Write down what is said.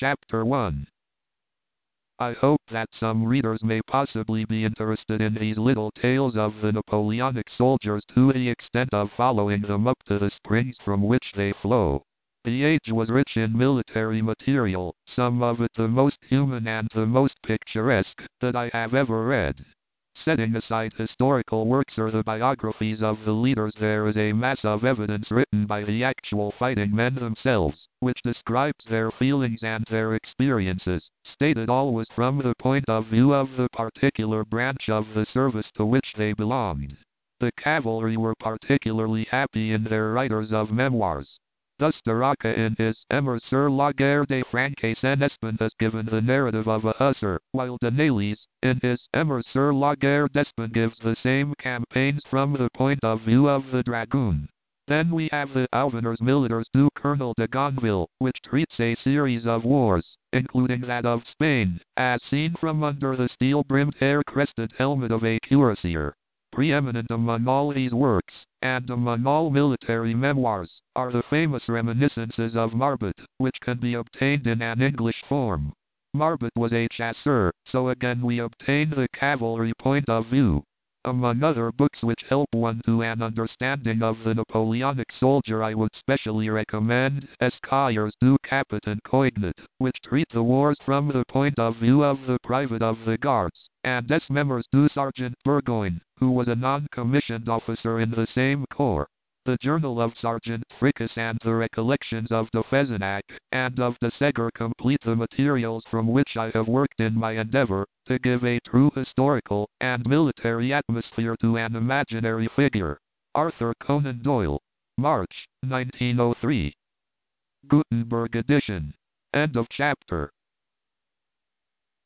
Chapter 1. I hope that some readers may possibly be interested in these little tales of the Napoleonic soldiers to the extent of following them up to the springs from which they flow. The age was rich in military material, some of it the most human and the most picturesque that I have ever read. Setting aside historical works or the biographies of the leaders, there is a mass of evidence written by the actual fighting men themselves, which describes their feelings and their experiences, stated always from the point of view of the particular branch of the service to which they belonged. The cavalry were particularly happy in their writers of memoirs. Thus de Rocca in his Amours sur la guerre des Francs en Espagne has given the narrative of a hussar, while de Nayles, in his Amours sur la guerre d'Espagne, gives the same campaigns from the point of view of the dragoon. Then we have the Alvaners Militaires du Colonel de Gonneville, which treats a series of wars, including that of Spain, as seen from under the steel-brimmed hair-crested helmet of a cuirassier. Preeminent among all these works, and among all military memoirs, are the famous reminiscences of Marbot, which can be obtained in an English form. Marbot was a chasseur, so again we obtain the cavalry point of view. Among other books which help one to an understanding of the Napoleonic soldier, I would specially recommend Esquires du Capitaine Coignet, which treat the wars from the point of view of the private of the Guards, and Des Memoirs du Sergeant Burgoyne, who was a non-commissioned officer in the same corps. The Journal of Sergeant Fricas and the Recollections of de Fezenac and of de Segur complete the materials from which I have worked in my endeavor to give a true historical and military atmosphere to an imaginary figure. Arthur Conan Doyle. March, 1903. Gutenberg edition. End of chapter.